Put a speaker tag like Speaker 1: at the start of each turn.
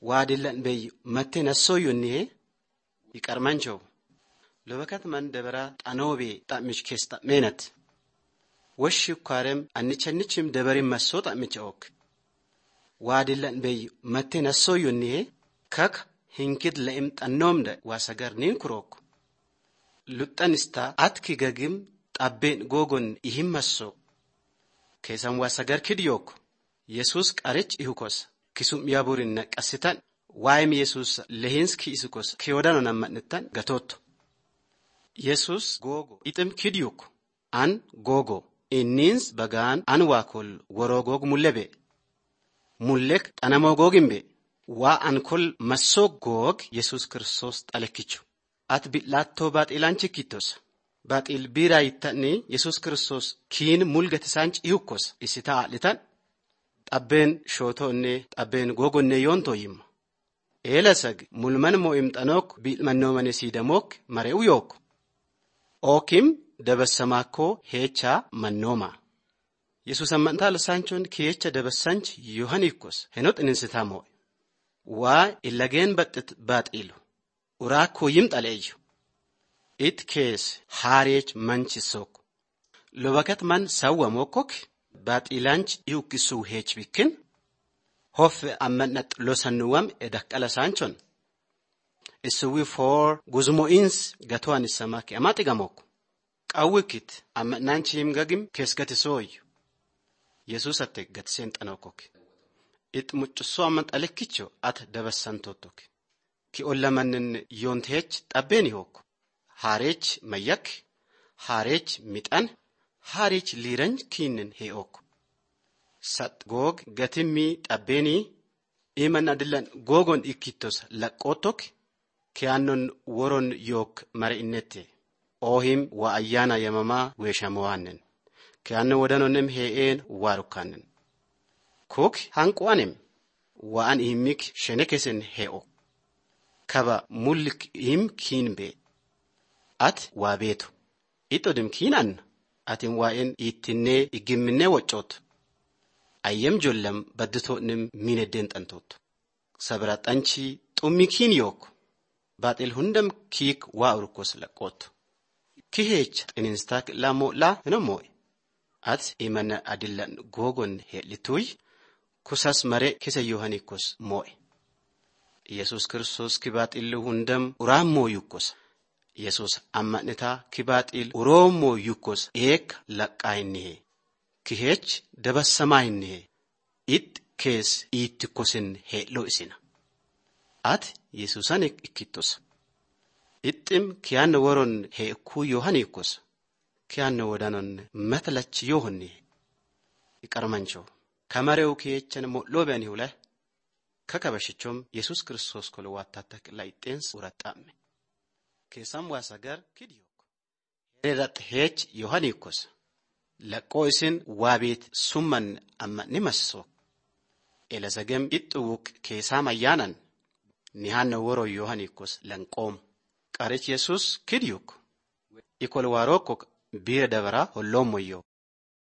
Speaker 1: waadillan bey matte nassoo yonnee iqarmancho lobakat man dabara xanoobe xamish kesta menat washi kwarem annichanichim dabarim masso xamicha ok waadillan bey matte nassoo yonnee kak hinkid laim xannomda wasagarnin kurok luxanista atki gagim xabben gogon ihimmasso kesan wasagar kidyok yesus qarech ihukos kisum yaburin naqasitan waayim yesus lehinski isukos kiyodano nammanettan gatotto yesus gogo item kidyok an gogo innins bagan an wakol worogog mullebe mullek tanamogogimbe wa an kol masogog yesus kristos talekichu at bilatto bat ilanchikitos bat il bira itani yesus kristos kin mulgati sanch ihukos isita alitan abben shotonne abben gogonne yontoyim elasag mulman mo imtanok bilmannomane sidamok mareu yok okim dabassamako hecha mannoma yesus amantal sanchon kiyecha dabassanch yohanikos henot ininsitamo wa ilagen bat ilu urako yimtaleyo it kes harech manchisok lobakat man sawamokok bat ilanch yukisu hechbikin hof amannat losanuwam edakala sanchon isuwi for guzmoins gatwan samaki amati gamok qawikit amannanchim gagim keskatisoy yesus atek gatsent anokok it mucso amant alekicho at dabassantotok ki ollamannen yontech tabbeni hok harech mayak harech mitan harech liranj kinen heok sat gog gatimi tabbeni iman adillan gogon ikitos laqotok kianon woron yok mare innete ohim wa ayana yamama weshamwanen kianno wodanonem heen warukanen kok hankwanem wa an imik shenekesen heo kaba mulk im kinbe at wabeto itodim kinan atin waen itinne igimne wocot ayem jollam badtonim mineden tantot sabratanchi tumikin yok batil hundam kik wa urkos laqot kihech ininstak lamo la nomoy at imana adillan gogon helituy kusas mare kese yohanikos moy yesus kristos kibatil hundam uramo yukos yesus ammaneta kibatil uromo yukos ek laqayne kihech dabassamayne it kes itikosen helo isina at yesusanek ikitos itim kian woron he ku yohanikos kian wodanon matlach yohni ikarmancho kamareu kiyechen molobeni hule kakabashichom yesus kristos kolwatatak laitens uratamme kesam wasagar kidyok erat hech yohanikos laqoisin wabit summan amma nimasso elazagem ituk kesama yanan nihanna woro yohanikos lanqom qarech yesus kidyok ikol warokok bire dabara hollomoyo